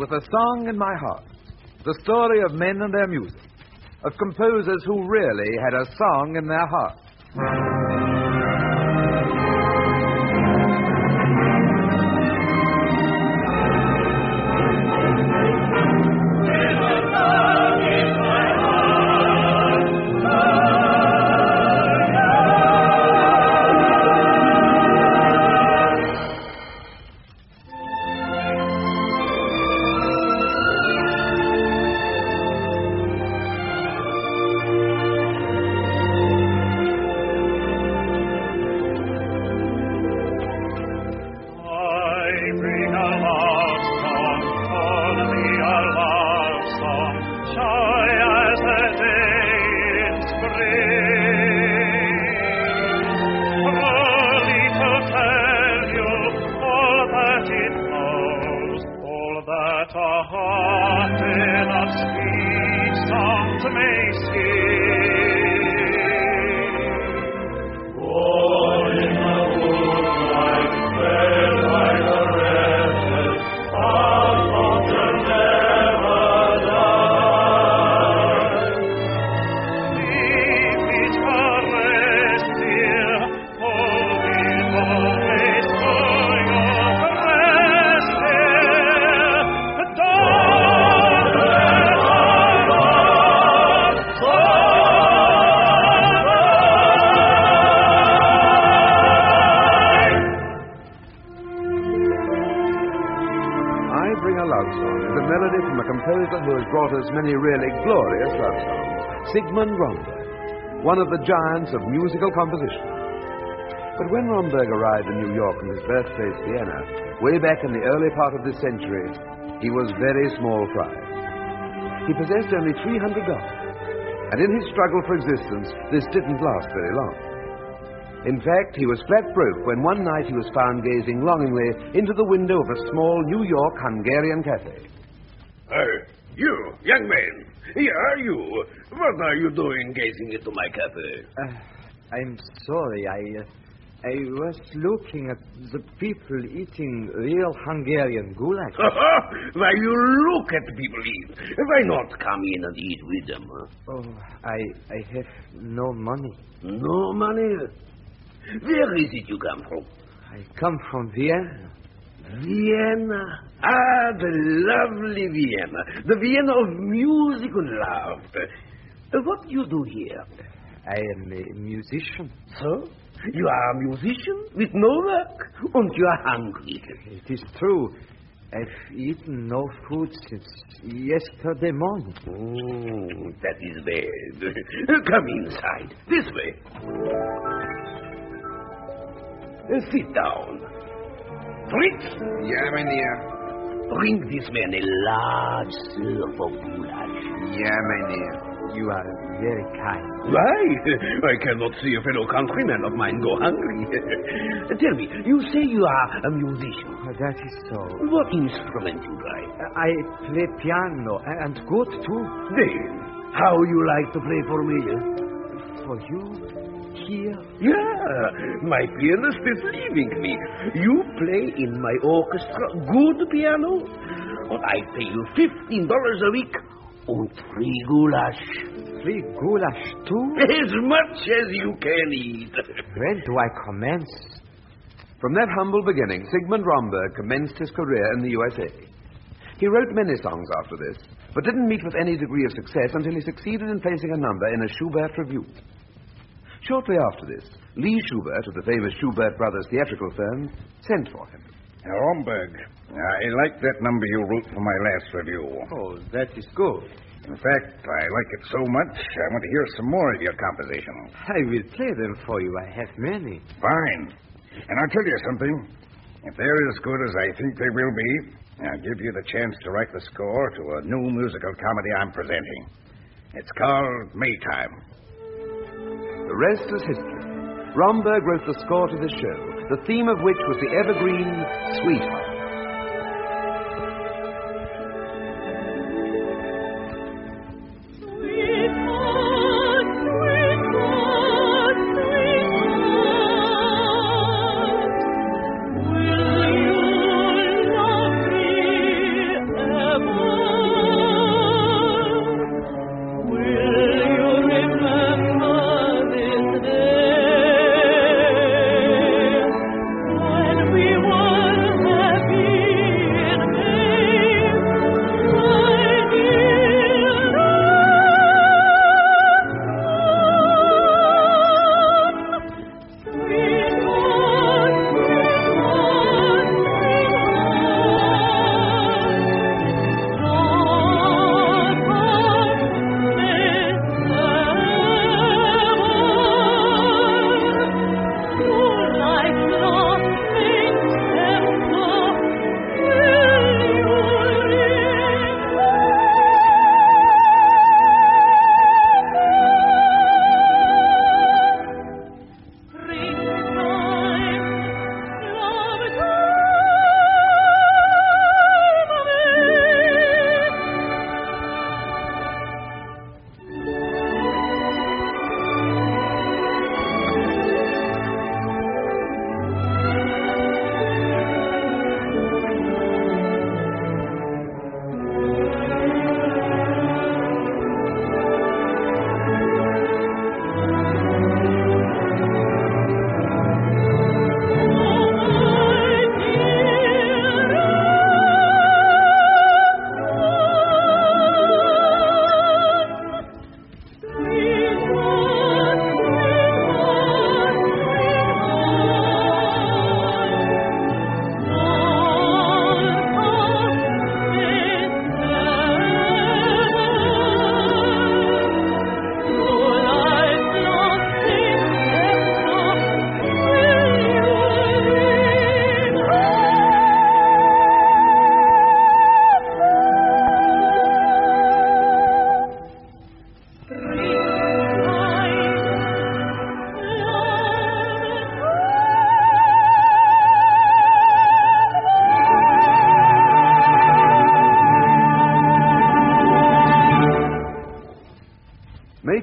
with a song in my heart. The story of men and their music. Of composers who really had a song in their heart. Many really glorious love songs. Sigmund Romberg, one of the giants of musical composition. But when Romberg arrived in New York from his birthplace, Vienna, way back in the early part of this century, he was very small fry. He possessed only $300, and in his struggle for existence, this didn't last very long. In fact, he was flat broke when one night he was found gazing longingly into the window of a small New York Hungarian cafe. You, young man, here are you. What are you doing gazing into my cafe? I'm sorry. I was looking at the people eating real Hungarian goulash. Why, you look at people eat. Why not come in and eat with them? Huh? Oh, I have no money. No money? Where is it you come from? I come from Vienna. Vienna. Ah, the lovely Vienna. The Vienna of music and laughter. What do you do here? I am a musician. So? You are a musician with no work, and you are hungry. It is true. I've eaten no food since yesterday morning. Oh, that is bad. Come inside. This way. Sit down. Fritz? Ja, meneer. Bring this man a large serve of goulash. Ja, meneer. You are very kind. Why? I cannot see a fellow countryman of mine go hungry. Tell me, you say you are a musician. That is so. What instrument you play? I play piano, and good too. Then, how you like to play for me? For you? Here? Yeah, my pianist is leaving me. You play in my orchestra good piano, and I pay you $15 a week and free goulash. Free goulash too? As much as you can eat. When do I commence? From that humble beginning, Sigmund Romberg commenced his career in the USA. He wrote many songs after this, but didn't meet with any degree of success until he succeeded in placing a number in a Schubert revue. Shortly after this, Lee Schubert of the famous Schubert Brothers theatrical firm sent for him. Romberg, I like that number you wrote for my last review. Oh, that is good. In fact, I like it so much, I want to hear some more of your compositions. I will play them for you. I have many. Fine. And I'll tell you something. If they're as good as I think they will be, I'll give you the chance to write the score to a new musical comedy I'm presenting. It's called Maytime. The rest is history. Romberg wrote the score to the show, the theme of which was the evergreen Sweetheart. Will you love me ever?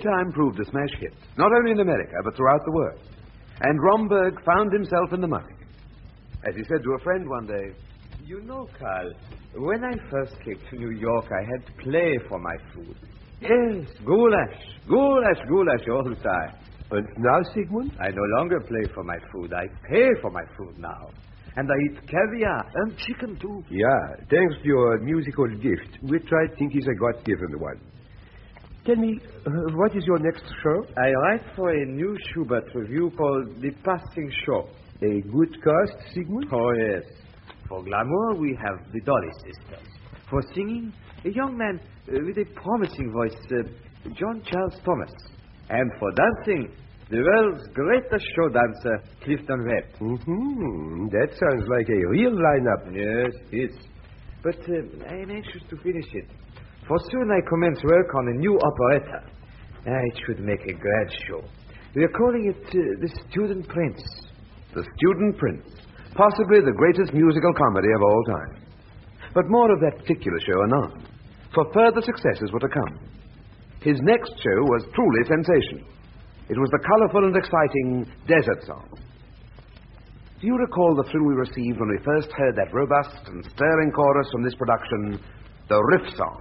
Playtime proved a smash hit, not only in America, but throughout the world. And Romberg found himself in the money. As he said to a friend one day, You know, Carl, when I first came to New York, I had to play for my food. Yes, goulash all the time. And now, Sigmund? I no longer play for my food. I pay for my food now. And I eat caviar and chicken, too. Yeah, thanks to your musical gift, which I think is a God-given one. Tell me, what is your next show? I write for a new Schubert review called The Passing Show. A good cast, Sigmund? Oh, yes. For glamour, we have the Dolly Sisters. For singing, a young man with a promising voice, John Charles Thomas. And for dancing, the world's greatest show dancer, Clifton Webb. Mm-hmm. That sounds like a real lineup. Yes, it is. But I am anxious to finish it. For soon I commence work on a new operetta. It should make a grand show. We are calling it The Student Prince. The Student Prince, possibly the greatest musical comedy of all time. But more of that particular show anon, for further successes were to come. His next show was truly sensational. It was the colorful and exciting Desert Song. Do you recall the thrill we received when we first heard that robust and stirring chorus from this production, the Riff Song?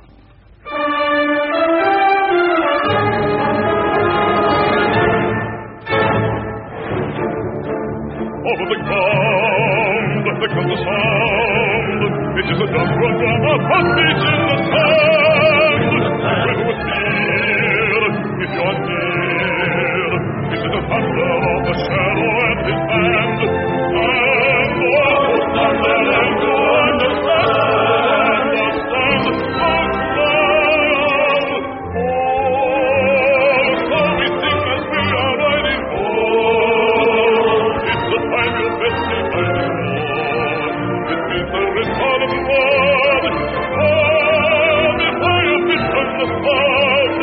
Over the ground, there comes a sound. It is a double drum of heartbeats in the sand. When with fear, if you are near, this is the thunder of the shadow and his band. And oh, thunder and to understand, oh, so we sing as we are riding home. It's the time you'll best be fighting more. It means there is all of blood. Oh, before you fish from the flood.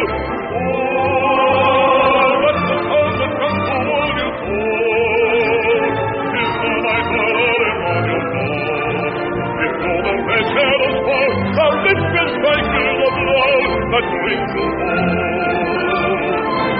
Oh, that's the sound that comes to warn you cold. Is the night early on your door? If all the red shadows fall, the lips will strike you the blow that brings you home.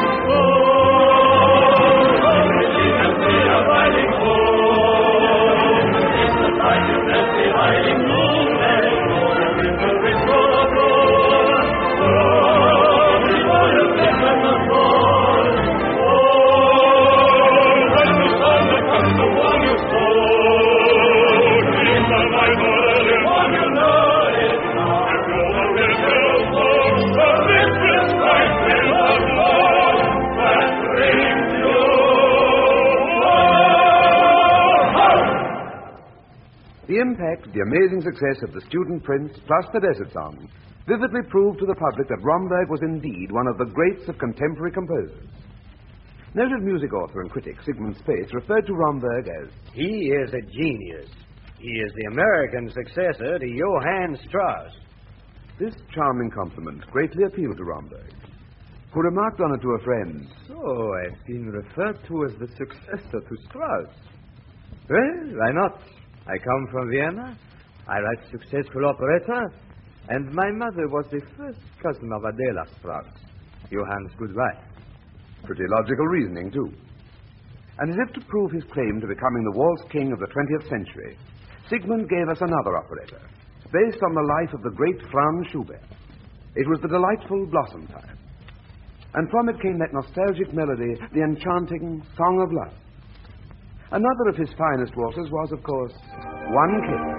The impact, the amazing success of The Student Prince plus The Desert Song vividly proved to the public that Romberg was indeed one of the greats of contemporary composers. Noted music author and critic Sigmund Spaeth referred to Romberg as, He is a genius. He is the American successor to Johann Strauss. This charming compliment greatly appealed to Romberg, who remarked on it to a friend. So I've been referred to as the successor to Strauss. Well, why not? I come from Vienna. I write successful operetta. And my mother was the first cousin of Adela Strauss, Johann's good wife. Pretty logical reasoning, too. And as if to prove his claim to becoming the waltz king of the 20th century, Sigmund gave us another operetta, based on the life of the great Franz Schubert. It was the delightful Blossom Time. And from it came that nostalgic melody, the enchanting Song of Love. Another of his finest waltzes was, of course, One Kiss.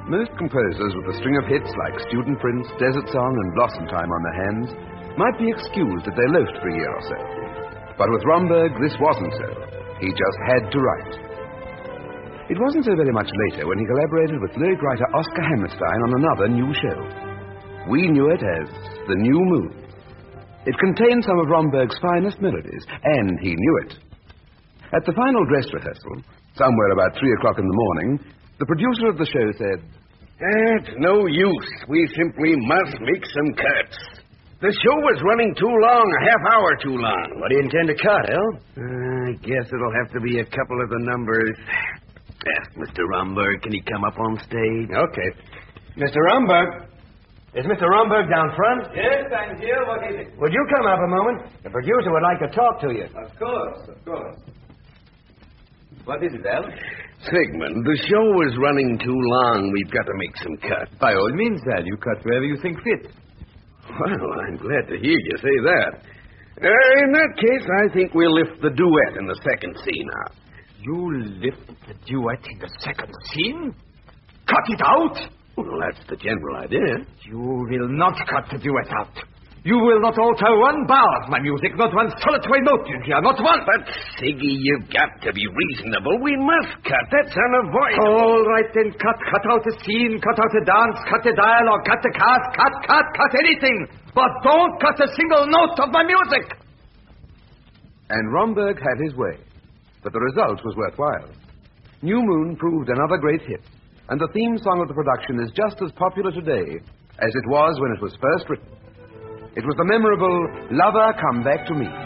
Most composers with a string of hits like Student Prince, Desert Song, and Blossom Time on their hands might be excused if they loafed for a year or so. But with Romberg, this wasn't so. He just had to write. It wasn't so very much later when he collaborated with lyric writer Oscar Hammerstein on another new show. We knew it as The New Moon. It contained some of Romberg's finest melodies, and he knew it. At the final dress rehearsal, somewhere about 3 o'clock in the morning, the producer of the show said, It's no use. We simply must make some cuts. The show was running too long, a half hour too long. What do you intend to cut, El? I guess it'll have to be a couple of the numbers. Ask Mr. Romberg, can he come up on stage? Okay. Mr. Romberg. Is Mr. Romberg down front? Yes, I'm here. What is it? Would you come up a moment? The producer would like to talk to you. Of course. What is it, Al? Sigmund, the show is running too long. We've got to make some cuts. By all means, Al. You cut wherever you think fit. Well, I'm glad to hear you say that. In that case, I think we'll lift the duet in the second scene out. You lift the duet in the second scene? Cut it out? Well, that's the general idea. You will not cut the duet out. You will not alter one bar of my music, not one solitary note you hear, not one. But, Siggy, you've got to be reasonable. We must cut. That's unavoidable. All right, then cut. Cut out the scene, cut out the dance, cut the dialogue, cut the cast, cut anything. But don't cut a single note of my music. And Romberg had his way. But the result was worthwhile. New Moon proved another great hit, and the theme song of the production is just as popular today as it was when it was first written. It was the memorable Lover Come Back to Me.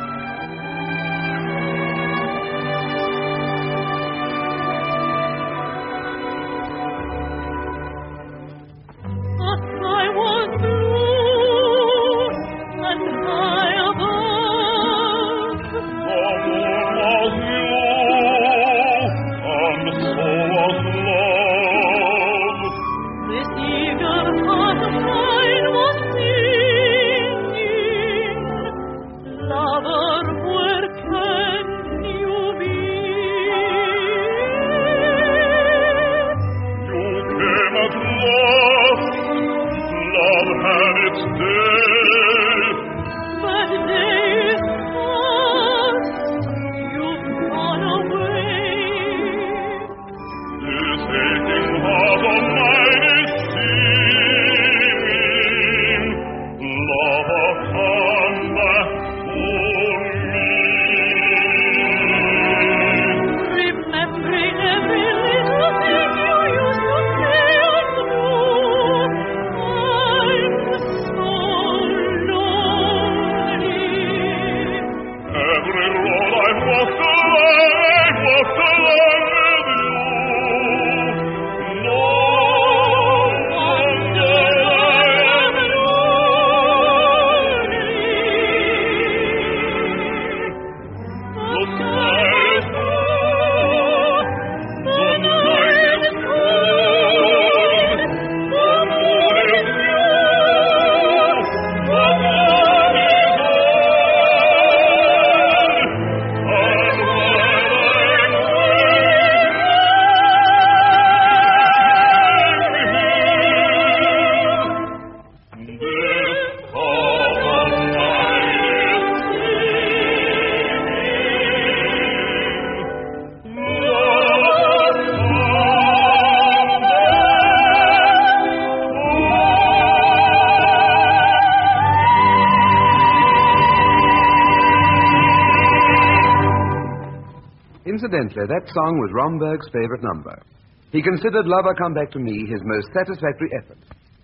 Incidentally, that song was Romberg's favorite number. He considered Lover Come Back to Me his most satisfactory effort.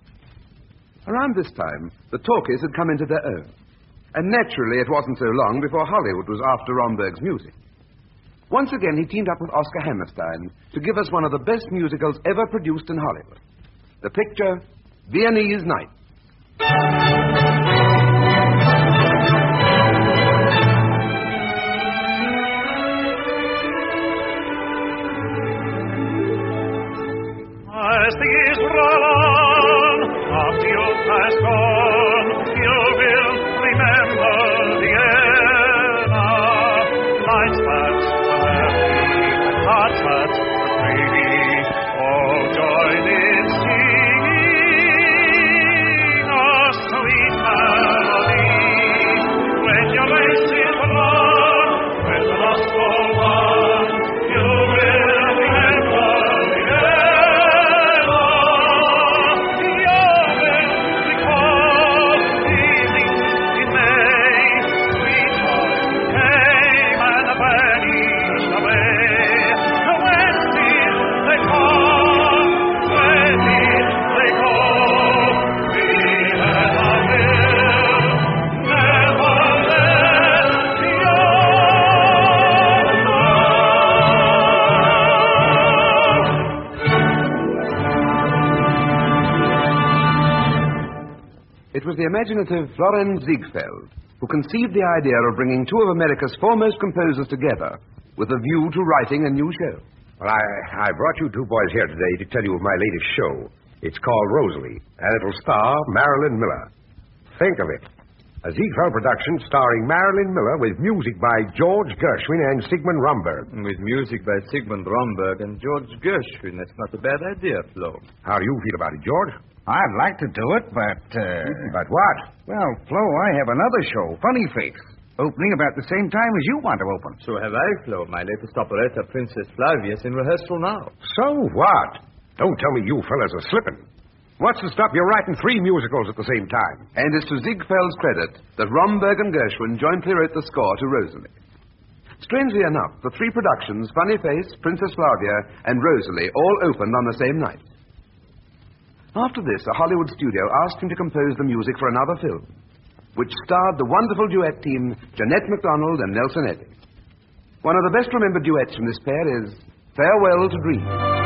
Around this time, the talkies had come into their own. And naturally, it wasn't so long before Hollywood was after Romberg's music. Once again, he teamed up with Oscar Hammerstein to give us one of the best musicals ever produced in Hollywood. The picture, Viennese Night. As the years roll on, after youth has gone, you will remember Vienna. Nights that were happy, and hearts that were free. Oh, join in was the imaginative Florenz Ziegfeld who conceived the idea of bringing two of America's foremost composers together with a view to writing a new show. Well, I brought you two boys here today to tell you of my latest show. It's called Rosalie, and it'll star Marilyn Miller. Think of it. A Ziegfeld production starring Marilyn Miller with music by George Gershwin and Sigmund Romberg. With music by Sigmund Romberg and George Gershwin, that's not a bad idea, Flo. How do you feel about it, George? I'd like to do it, but... But what? Well, Flo, I have another show, Funny Face, opening about the same time as you want to open. So have I, Flo. My latest operetta, Princess Flavia, is in rehearsal now. So what? Don't tell me you fellas are slipping. What's to stop you writing 3 musicals at the same time? And it's to Ziegfeld's credit that Romberg and Gershwin jointly wrote the score to Rosalie. Strangely enough, the 3 productions, Funny Face, Princess Flavia, and Rosalie, all opened on the same night. After this, a Hollywood studio asked him to compose the music for another film, which starred the wonderful duet team Jeanette MacDonald and Nelson Eddy. One of the best remembered duets from this pair is Farewell to Dreams.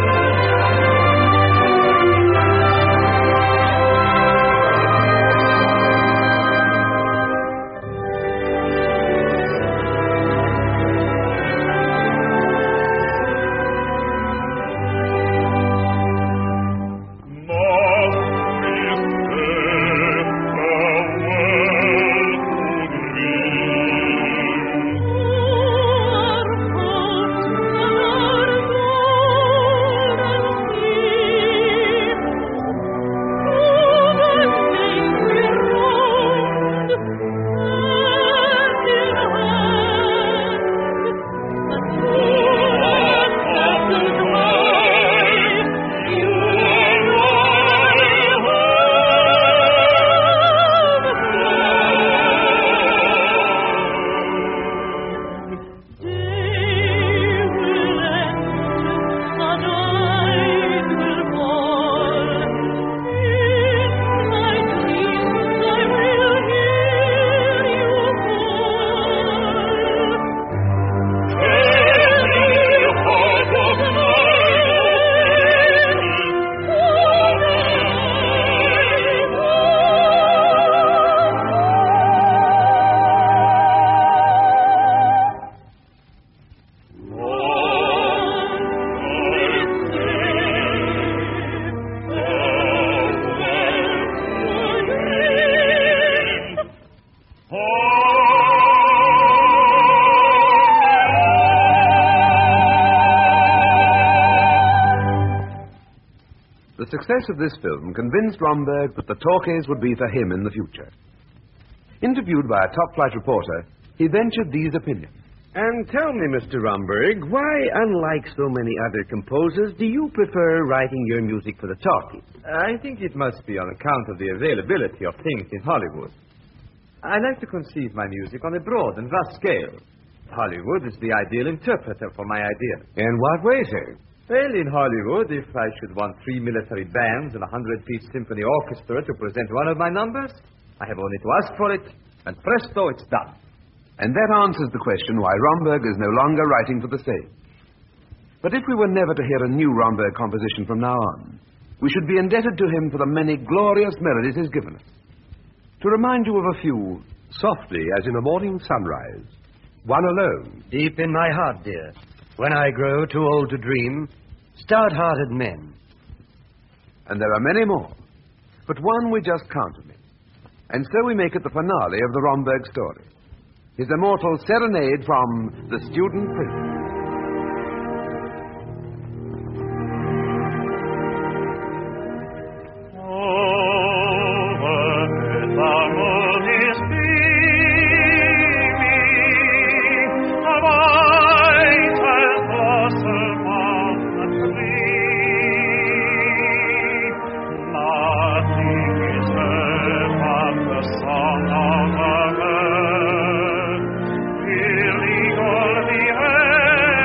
The success of this film convinced Romberg that the talkies would be for him in the future. Interviewed by a top-flight reporter, he ventured these opinions. And tell me, Mr. Romberg, why, unlike so many other composers, do you prefer writing your music for the talkies? I think it must be on account of the availability of things in Hollywood. I like to conceive my music on a broad and vast scale. Hollywood is the ideal interpreter for my idea. In what way, sir? Well, in Hollywood, if I should want 3 military bands and a 100-piece symphony orchestra to present one of my numbers, I have only to ask for it, and presto, it's done. And that answers the question why Romberg is no longer writing for the stage. But if we were never to hear a new Romberg composition from now on, we should be indebted to him for the many glorious melodies he's given us. To remind you of a few, Softly as in a morning sunrise, one alone. Deep in my heart, dear, when I grow too old to dream, stout-hearted men. And there are many more, but one we just can't omit. And so we make it the finale of the Romberg story. His immortal serenade from The Student Prince. Illegal the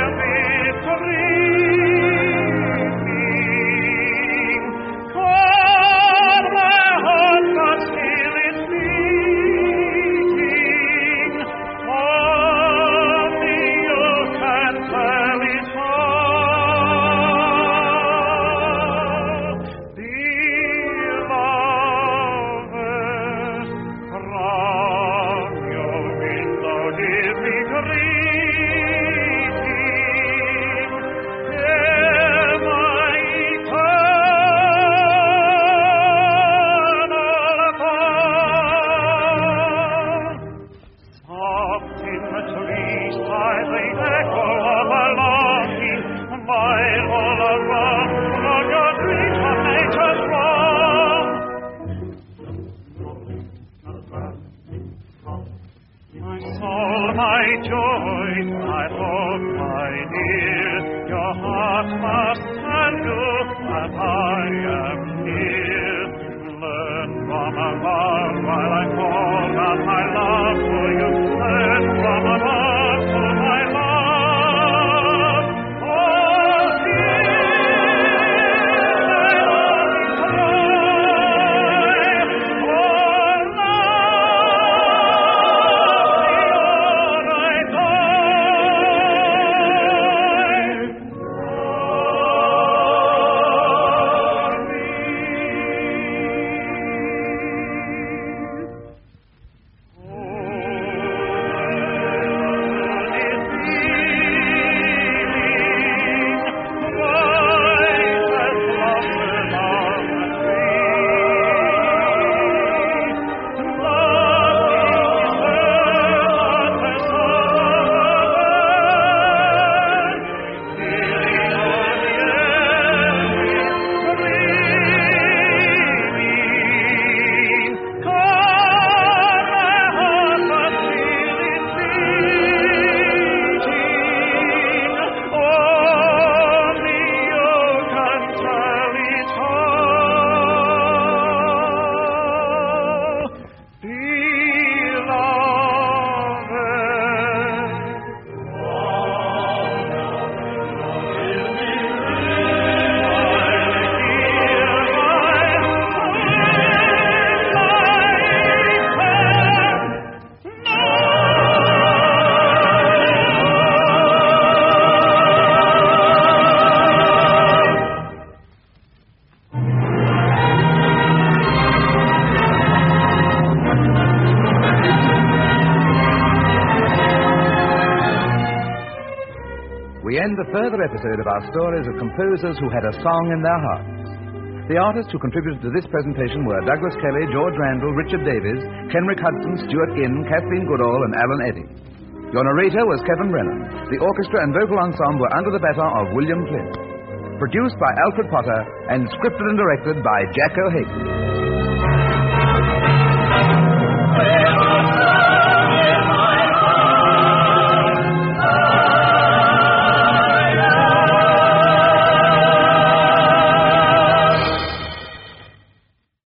heart must tell you that I am here. Learn from above while I pour out my love for you. Learn from above for my love. Oh, We end the further episode of our stories of composers who had a song in their hearts. The artists who contributed to this presentation were Douglas Kelly, George Randall, Richard Davies, Kenrick Hudson, Stuart Inn, Kathleen Goodall, and Alan Eddy. Your narrator was Kevin Brennan. The orchestra and vocal ensemble were under the baton of William Flint. Produced by Alfred Potter and scripted and directed by Jack O'Hagan.